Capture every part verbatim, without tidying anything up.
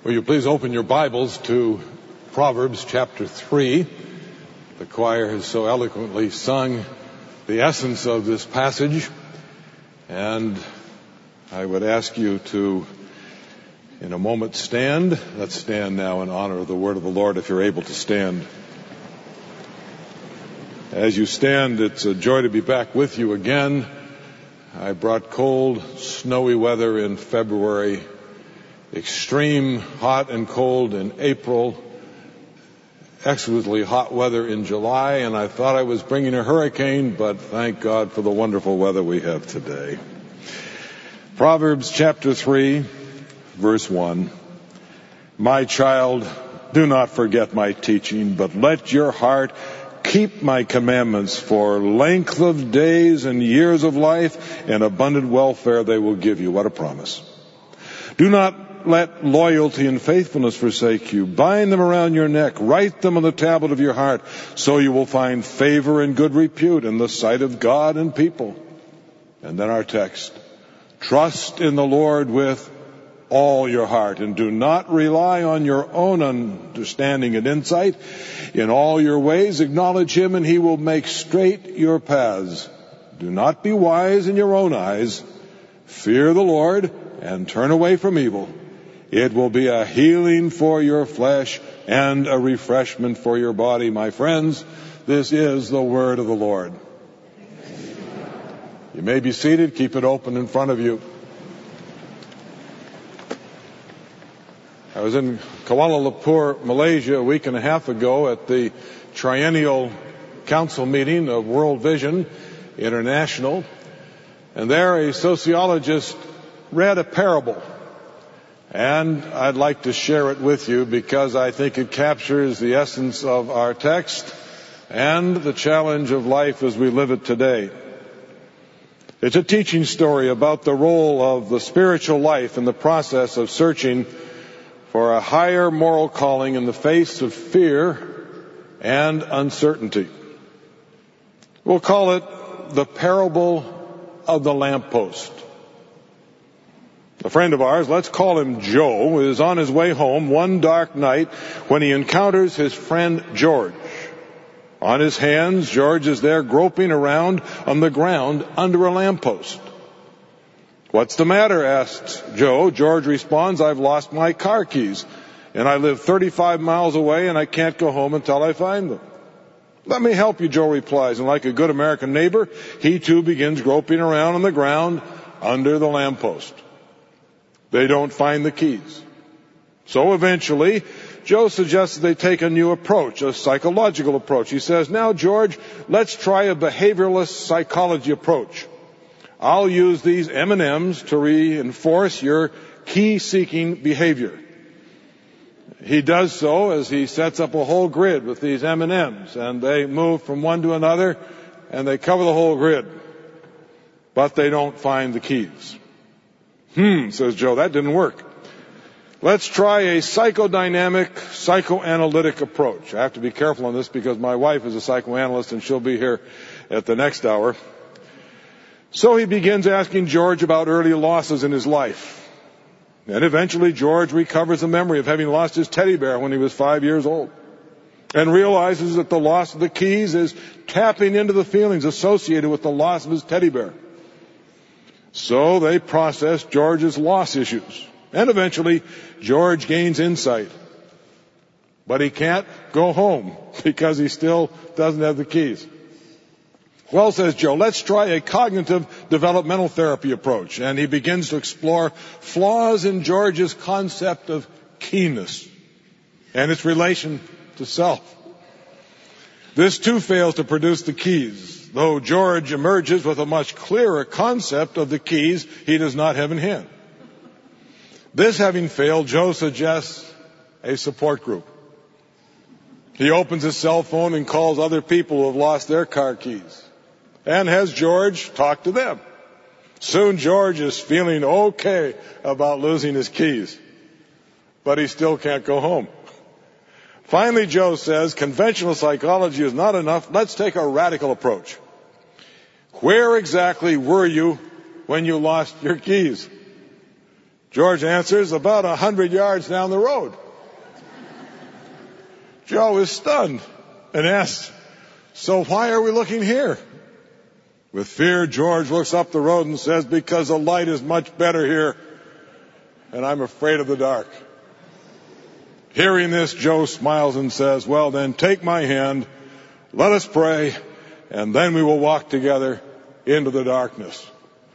Will you please open your Bibles to Proverbs chapter three. The choir has so eloquently sung the essence of this passage, and I would ask you to, in a moment, stand. Let's stand now in honor of the word of the Lord, if you're able to stand. As you stand, it's a joy to be back with you again. I brought cold, snowy weather in February, extreme hot and cold in April, exquisitely hot weather in July, and I thought I was bringing a hurricane, but thank God for the wonderful weather we have today. Proverbs chapter three, verse one. My child, do not forget my teaching, but let your heart keep my commandments, for length of days and years of life and abundant welfare they will give you. What a promise. Do not let loyalty and faithfulness forsake you. Bind them around your neck. Write them on the tablet of your heart, so you will find favor and good repute in the sight of God and people. And then our text. Trust in the Lord with all your heart, and do not rely on your own understanding and insight. In all your ways acknowledge him, and he will make straight your paths. Do not be wise in your own eyes. Fear the Lord and turn away from evil. It will be a healing for your flesh and a refreshment for your body. My friends, this is the word of the Lord. You may be seated. Keep it open in front of you. I was in Kuala Lumpur, Malaysia, a week and a half ago at the Triennial Council meeting of World Vision International, and there a sociologist read a parable, and I'd like to share it with you because I think it captures the essence of our text and the challenge of life as we live it today. It's a teaching story about the role of the spiritual life in the process of searching for a higher moral calling in the face of fear and uncertainty. We'll call it the parable of the lamppost. A friend of ours, let's call him Joe, is on his way home one dark night when he encounters his friend George. On his hands, George is there groping around on the ground under a lamppost. What's the matter? asks Joe. George responds, I've lost my car keys, and I live thirty-five miles away, and I can't go home until I find them. Let me help you, Joe replies, and like a good American neighbor, he too begins groping around on the ground under the lamppost. They don't find the keys. So eventually, Joe suggests that they take a new approach, a psychological approach. He says, now, George, let's try a behavioralist psychology approach. I'll use these M and M's to reinforce your key-seeking behavior. He does so as he sets up a whole grid with these M and M's, and they move from one to another, and they cover the whole grid. But they don't find the keys. Hmm, says Joe, that didn't work. Let's try a psychodynamic, psychoanalytic approach. I have to be careful on this because my wife is a psychoanalyst and she'll be here at the next hour. So he begins asking George about early losses in his life. And eventually George recovers the memory of having lost his teddy bear when he was five years old, and realizes that the loss of the keys is tapping into the feelings associated with the loss of his teddy bear. So they process George's loss issues. And eventually, George gains insight. But he can't go home because he still doesn't have the keys. Well, says Joe, let's try a cognitive developmental therapy approach. And he begins to explore flaws in George's concept of keenness and its relation to self. This too fails to produce the keys, though George emerges with a much clearer concept of the keys he does not have in hand. This having failed, Joe suggests a support group. He opens his cell phone and calls other people who have lost their car keys, and has George talk to them. Soon George is feeling okay about losing his keys, but he still can't go home. Finally, Joe says, conventional psychology is not enough. Let's take a radical approach. Where exactly were you when you lost your keys? George answers, about a hundred yards down the road. Joe is stunned and asks, so why are we looking here? With fear, George looks up the road and says, because the light is much better here, and I'm afraid of the dark. Hearing this, Joe smiles and says, well then, take my hand, let us pray, and then we will walk together into the darkness.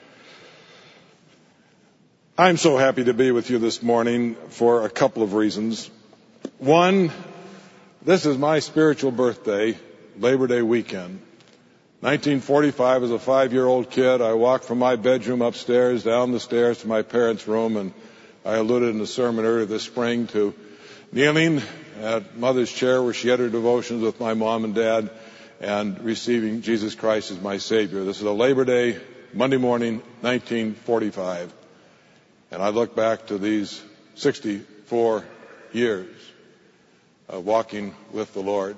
I'm so happy to be with you this morning for a couple of reasons. One, this is my spiritual birthday, Labor Day weekend. nineteen forty-five, as a five-year-old kid, I walked from my bedroom upstairs, down the stairs to my parents' room, and I alluded in the sermon earlier this spring to kneeling at Mother's chair where she had her devotions with my mom and dad and receiving Jesus Christ as my Savior. This is a Labor Day, Monday morning, nineteen forty-five. And I look back to these sixty-four years of walking with the Lord.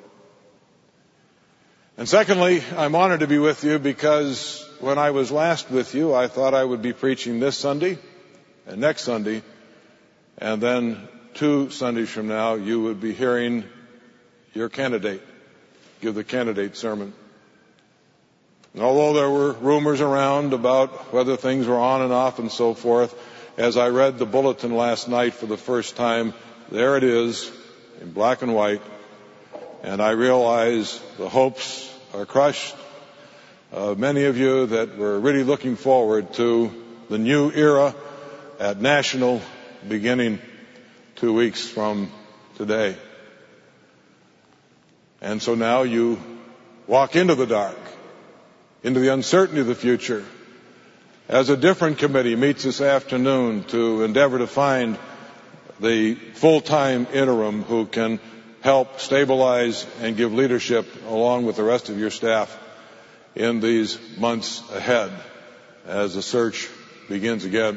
And secondly, I'm honored to be with you because when I was last with you, I thought I would be preaching this Sunday and next Sunday, and then two Sundays from now, you would be hearing your candidate give the candidate sermon. And although there were rumors around about whether things were on and off and so forth, as I read the bulletin last night for the first time, there it is in black and white, and I realize the hopes are crushed. Uh, many of you that were really looking forward to the new era at National beginning two weeks from today. And so now you walk into the dark, into the uncertainty of the future, as a different committee meets this afternoon to endeavor to find the full-time interim who can help stabilize and give leadership along with the rest of your staff in these months ahead as the search begins again.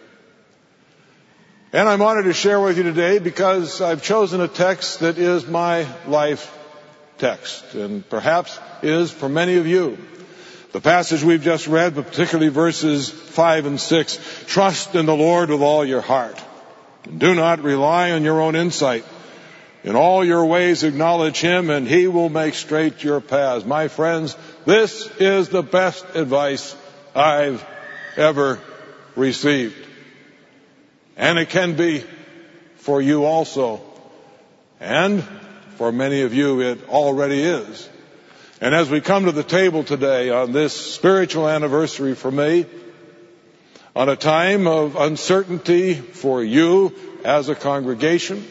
And I'm honored to share with you today because I've chosen a text that is my life text, and perhaps is for many of you. The passage we've just read, but particularly verses five and six, trust in the Lord with all your heart. And do not rely on your own insight. In all your ways acknowledge Him, and He will make straight your paths. My friends, this is the best advice I've ever received. And it can be for you also. And for many of you, it already is. And as we come to the table today on this spiritual anniversary for me, on a time of uncertainty for you as a congregation,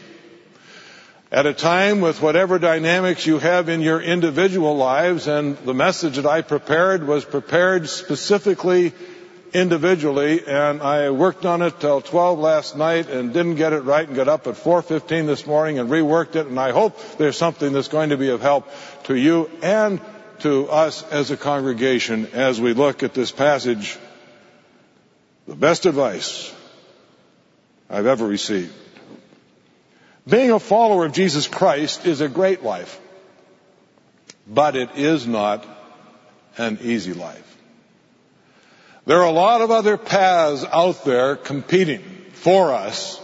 at a time with whatever dynamics you have in your individual lives, and the message that I prepared was prepared specifically individually, and I worked on it till twelve last night and didn't get it right and got up at four fifteen this morning and reworked it, and I hope there's something that's going to be of help to you and to us as a congregation as we look at this passage. The best advice I've ever received. Being a follower of Jesus Christ is a great life, but it is not an easy life. There are a lot of other paths out there competing for us,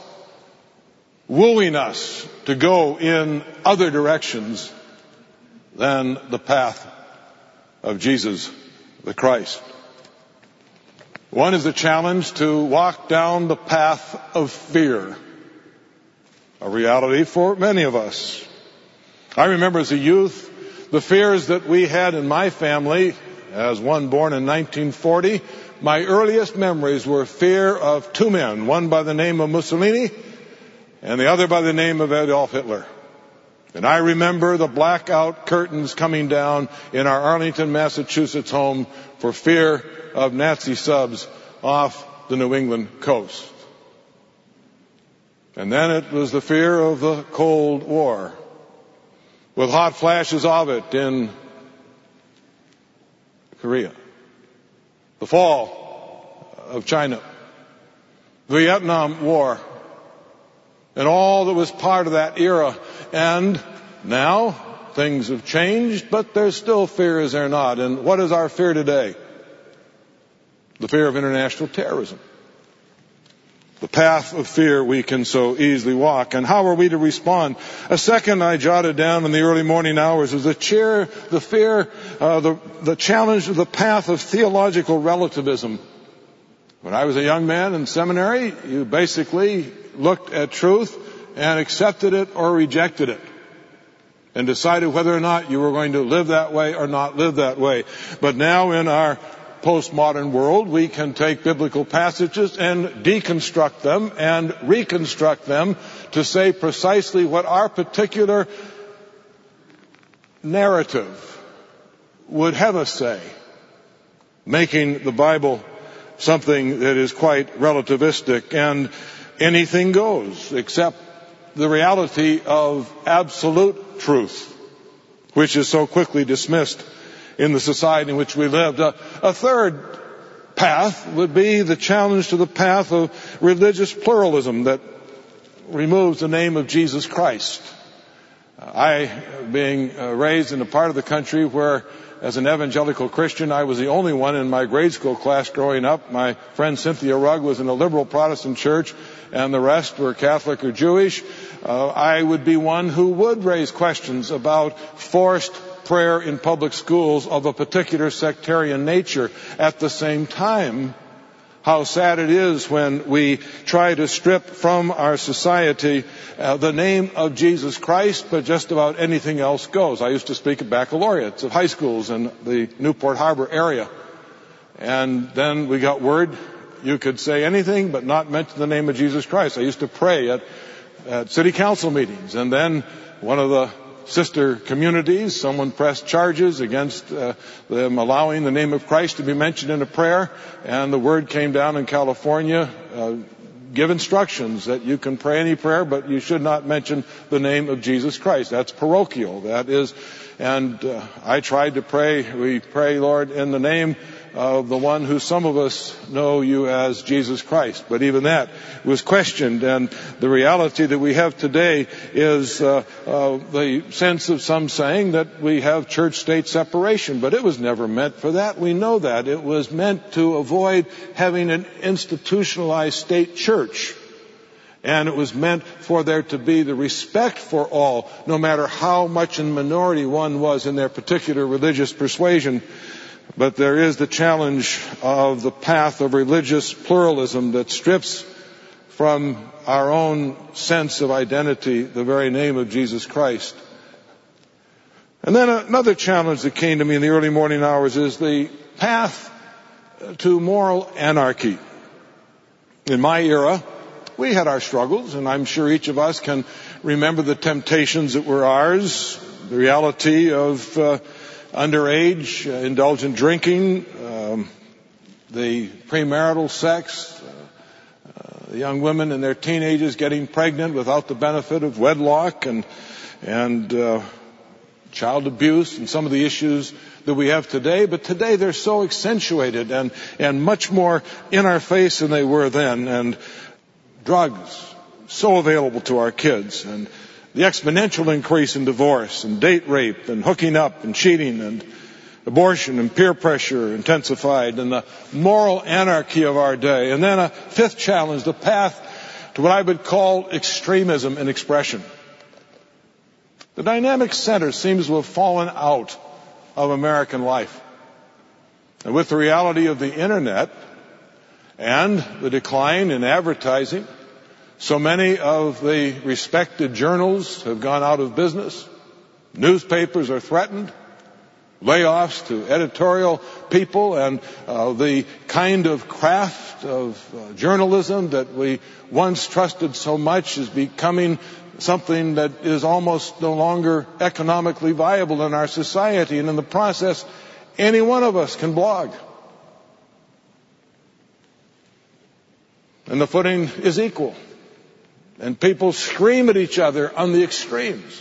wooing us to go in other directions than the path of Jesus the Christ. One is the challenge to walk down the path of fear, a reality for many of us. I remember as a youth the fears that we had in my family, as one born in nineteen forty. My earliest memories were fear of two men, one by the name of Mussolini and the other by the name of Adolf Hitler. And I remember the blackout curtains coming down in our Arlington, Massachusetts home for fear of Nazi subs off the New England coast. And then it was the fear of the Cold War, with hot flashes of it in Korea. The fall of China, the Vietnam War, and all that was part of that era. And now things have changed, but there's still fear, is there not? And what is our fear today? The fear of international terrorism. The path of fear we can so easily walk. And how are we to respond? A second I jotted down in the early morning hours is the cheer, the fear, uh, the, the challenge of the path of theological relativism. When I was a young man in seminary, you basically looked at truth and accepted it or rejected it, and decided whether or not you were going to live that way or not live that way. But now in our postmodern world, we can take biblical passages and deconstruct them and reconstruct them to say precisely what our particular narrative would have us say, making the Bible something that is quite relativistic, and anything goes except the reality of absolute truth, which is so quickly dismissed in the society in which we lived. A, a third path would be the challenge to the path of religious pluralism that removes the name of Jesus Christ. I, being uh, raised in a part of the country where, as an evangelical Christian, I was the only one in my grade school class growing up. My friend Cynthia Rugg was in a liberal Protestant church, and the rest were Catholic or Jewish. Uh, I would be one who would raise questions about forced prayer in public schools of a particular sectarian nature. At the same time, how sad it is when we try to strip from our society uh, the name of Jesus Christ, but just about anything else goes. I used to speak at baccalaureates of high schools in the Newport Harbor area. And then we got word you could say anything but not mention the name of Jesus Christ. I used to pray at, at city council meetings, and then one of the sister communities, someone pressed charges against uh, them allowing the name of Christ to be mentioned in a prayer, and the word came down in California, uh, give instructions that you can pray any prayer, but you should not mention the name of Jesus Christ. That's parochial. That is, and uh, I tried to pray, we pray, Lord, in the name of the one who some of us know you as Jesus Christ. But even that was questioned, and the reality that we have today is uh, uh, the sense of some saying that we have church-state separation, but it was never meant for that. We know that. It was meant to avoid having an institutionalized state church. And it was meant for there to be the respect for all, no matter how much in minority one was in their particular religious persuasion. But there is the challenge of the path of religious pluralism that strips from our own sense of identity the very name of Jesus Christ. And then another challenge that came to me in the early morning hours is the path to moral anarchy. In my era, we had our struggles, and I'm sure each of us can remember the temptations that were ours, the reality of uh, underage, uh, indulgent drinking, um, the premarital sex, uh, uh, the young women in their teenagers getting pregnant without the benefit of wedlock, and and uh, child abuse, and some of the issues that we have today. But today they're so accentuated and and much more in our face than they were then. And drugs, so available to our kids, and the exponential increase in divorce and date rape and hooking up and cheating and abortion and peer pressure intensified, and the moral anarchy of our day. And then a fifth challenge, the path to what I would call extremism in expression. The dynamic center seems to have fallen out of American life. And with the reality of the internet and the decline in advertising, so many of the respected journals have gone out of business. Newspapers are threatened. Layoffs to editorial people, and uh, the kind of craft of uh, journalism that we once trusted so much is becoming something that is almost no longer economically viable in our society. And in the process, any one of us can blog. And the footing is equal. And people scream at each other on the extremes.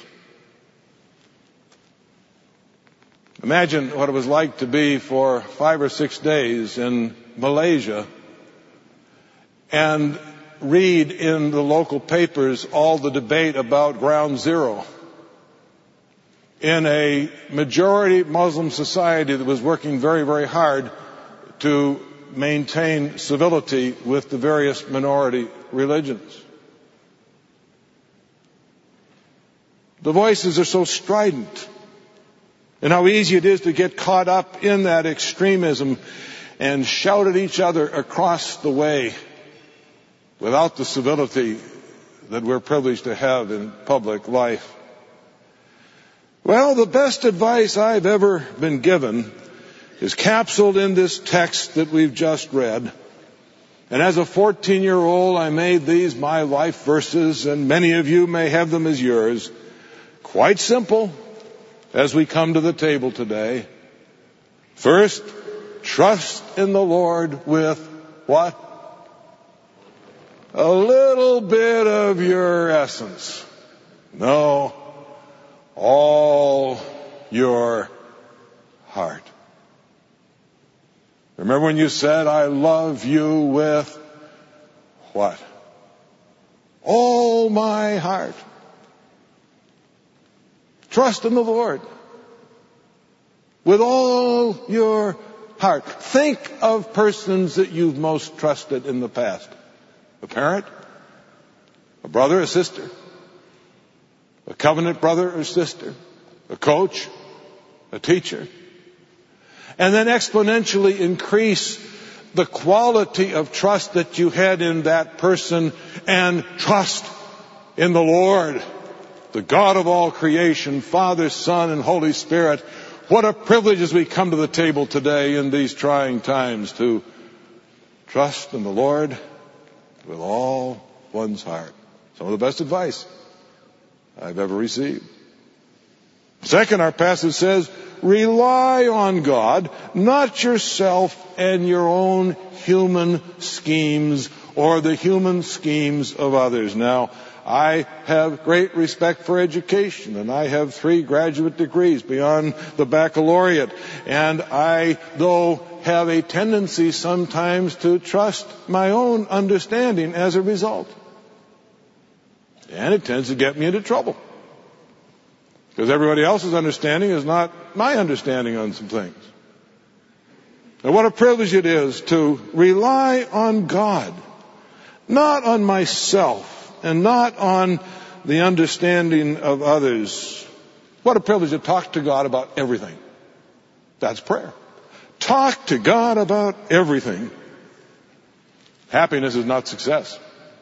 Imagine what it was like to be for five or six days in Malaysia and read in the local papers all the debate about Ground Zero in a majority Muslim society that was working very, very hard to maintain civility with the various minority religions. The voices are so strident, and how easy it is to get caught up in that extremism and shout at each other across the way without the civility that we're privileged to have in public life. Well, the best advice I've ever been given is capsuled in this text that we've just read. And as a fourteen-year-old, I made these my life verses, and many of you may have them as yours. Quite simple as we come to the table today. First, trust in the Lord with what? A little bit of your essence. No, all your heart. Remember when you said, I love you with what? All my heart. Trust in the Lord with all your heart. Think of persons that you've most trusted in the past. A parent, a brother, a sister, a covenant brother or sister, a coach, a teacher. And then exponentially increase the quality of trust that you had in that person and trust in the Lord, the God of all creation, Father, Son, and Holy Spirit. What a privilege as we come to the table today in these trying times to trust in the Lord with all one's heart. Some of the best advice I've ever received. Second, our passage says, rely on God, not yourself and your own human schemes or the human schemes of others. Now, I have great respect for education, and I have three graduate degrees beyond the baccalaureate. And I, though, have a tendency sometimes to trust my own understanding as a result. And it tends to get me into trouble, because everybody else's understanding is not my understanding on some things. And what a privilege it is to rely on God, not on myself, and not on the understanding of others. What a privilege to talk to God about everything. That's prayer. Talk to God about everything. Happiness is not success.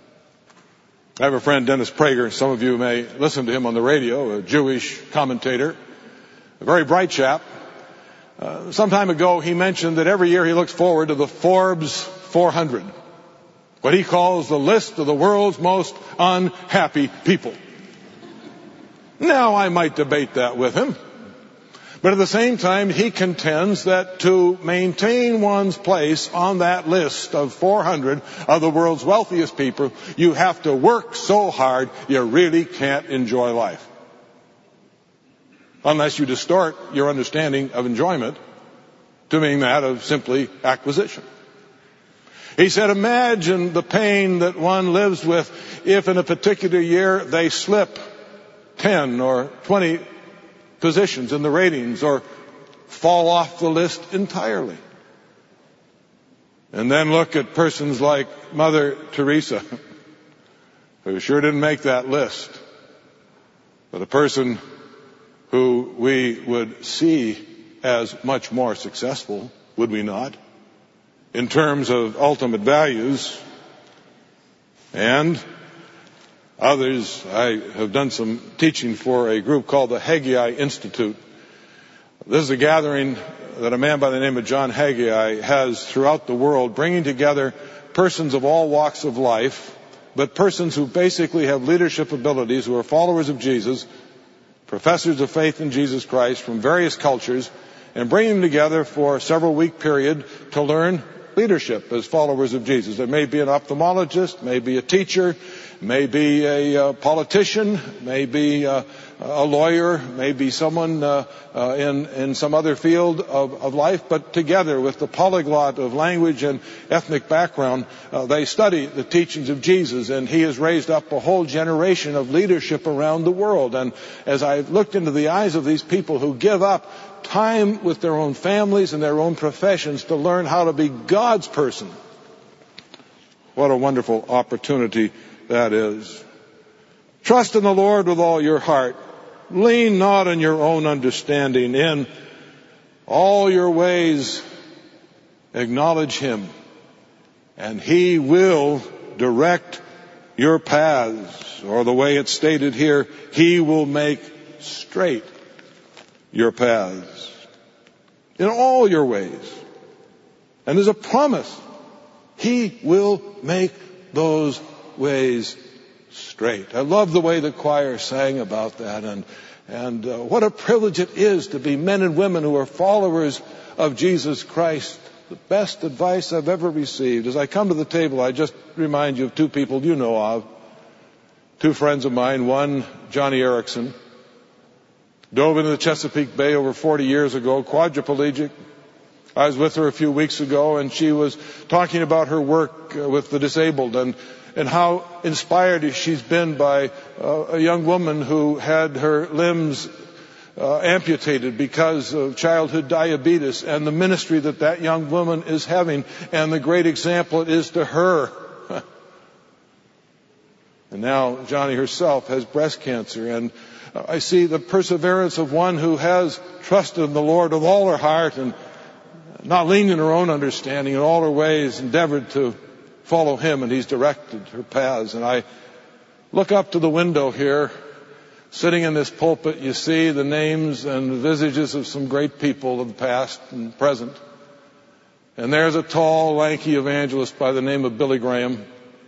I have a friend, Dennis Prager. Some of you may listen to him on the radio, a Jewish commentator, a very bright chap. Uh, some time ago, he mentioned that every year he looks forward to the Forbes four hundred, what he calls the list of the world's most unhappy people. Now, I might debate that with him, but at the same time, he contends that to maintain one's place on that list of four hundred of the world's wealthiest people, you have to work so hard you really can't enjoy life. Unless you distort your understanding of enjoyment to mean that of simply acquisition. He said, imagine the pain that one lives with if in a particular year they slip ten or twenty positions in the ratings or fall off the list entirely. And then look at persons like Mother Teresa, who sure didn't make that list, but a person who we would see as much more successful, would we not, in terms of ultimate values. And others, I have done some teaching for a group called the Haggai Institute. This is a gathering that a man by the name of John Haggai has throughout the world, bringing together persons of all walks of life, but persons who basically have leadership abilities, who are followers of Jesus, professors of faith in Jesus Christ from various cultures, and bringing them together for a several week period to learn leadership as followers of Jesus. There may be an ophthalmologist, may be a teacher, may be a uh, politician, may be uh, a lawyer, maybe someone uh, uh, in, in some other field of, of life, but together with the polyglot of language and ethnic background, uh, they study the teachings of Jesus, and he has raised up a whole generation of leadership around the world. And as I've looked into the eyes of these people who give up time with their own families and their own professions to learn how to be God's person, what a wonderful opportunity that is. Trust in the Lord with all your heart. Lean not on your own understanding. In all your ways acknowledge him, and he will direct your paths. Or the way it's stated here, he will make straight your paths. In all your ways. And there's a promise. He will make those ways straight. I love the way the choir sang about that, and and uh, what a privilege it is to be men and women who are followers of Jesus Christ. The best advice I've ever received. As I come to the table, I just remind you of two people you know of. Two friends of mine. One, Johnny Erickson, dove into the Chesapeake Bay over forty years ago, quadriplegic. I was with her a few weeks ago, and she was talking about her work uh, with the disabled, and and how inspired she's been by uh, a young woman who had her limbs uh, amputated because of childhood diabetes, and the ministry that that young woman is having, and the great example it is to her. And now Johnny herself has breast cancer, and I see the perseverance of one who has trusted in the Lord with all her heart, and not leaning on her own understanding, in all her ways endeavored to follow him, and he's directed her paths. And I look up to the window here, sitting in this pulpit, you see the names and the visages of some great people of the past and present. And there's a tall, lanky evangelist by the name of Billy Graham.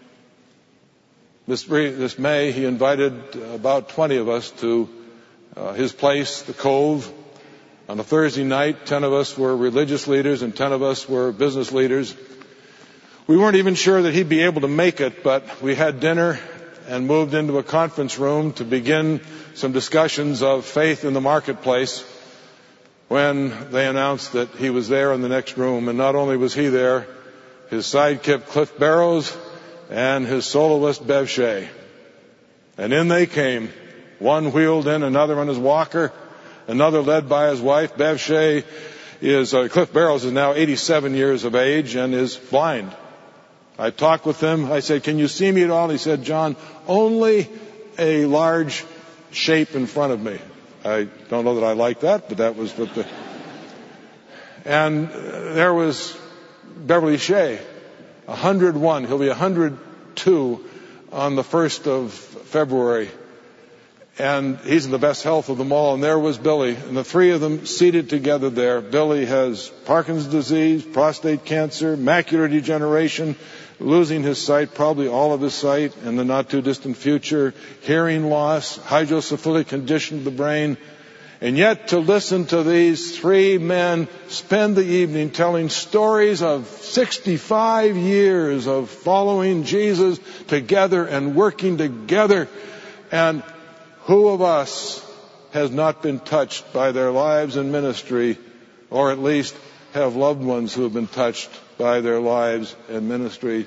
This, this May, he invited about twenty of us to uh, his place, the Cove. On a Thursday night, ten of us were religious leaders and ten of us were business leaders. We weren't even sure that he'd be able to make it, but we had dinner and moved into a conference room to begin some discussions of faith in the marketplace when they announced that he was there in the next room. And not only was he there, his sidekick Cliff Barrows and his soloist Bev Shea. And in they came, one wheeled in, another on his walker, another led by his wife. Bev Shea is, uh, Cliff Barrows is now eighty-seven years of age and is blind. I talked with him. I said, "Can you see me at all?" He said, "John, only a large shape in front of me." I don't know that I like that, but that was what the... And there was Beverly Shea, one hundred one. He'll be one hundred two on the first of February. And he's in the best health of them all. And there was Billy. And the three of them seated together there. Billy has Parkinson's disease, prostate cancer, macular degeneration, losing his sight, probably all of his sight in the not too distant future, hearing loss, hydrocephalic condition of the brain. And yet to listen to these three men spend the evening telling stories of sixty-five years of following Jesus together and working together. And who of us has not been touched by their lives and ministry, or at least have loved ones who have been touched by their lives and ministry?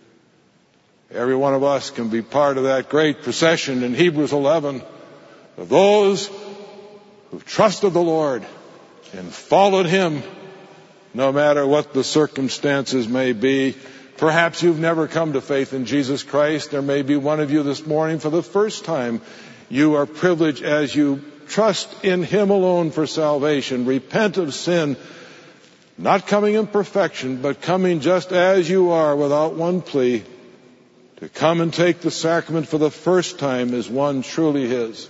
Every one of us can be part of that great procession in Hebrews eleven of those who've trusted the Lord and followed him no matter what the circumstances may be. Perhaps you've never come to faith in Jesus Christ. There may be one of you this morning for the first time. You are privileged as you trust in him alone for salvation. Repent of sin, not coming in perfection, but coming just as you are without one plea. To come and take the sacrament for the first time is one truly his.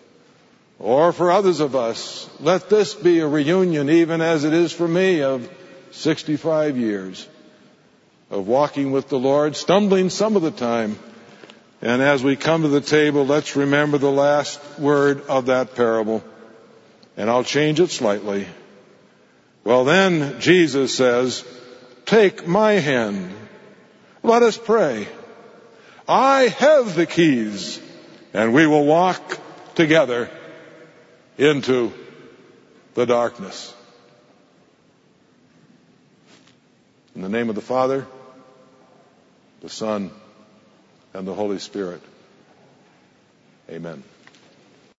Or for others of us, let this be a reunion, even as it is for me, of sixty-five years of walking with the Lord, stumbling some of the time. And as we come to the table, let's remember the last word of that parable. And I'll change it slightly. Well, then Jesus says, "Take my hand. Let us pray. I have the keys, and we will walk together into the darkness. In the name of the Father, the Son, and the Holy Spirit. Amen.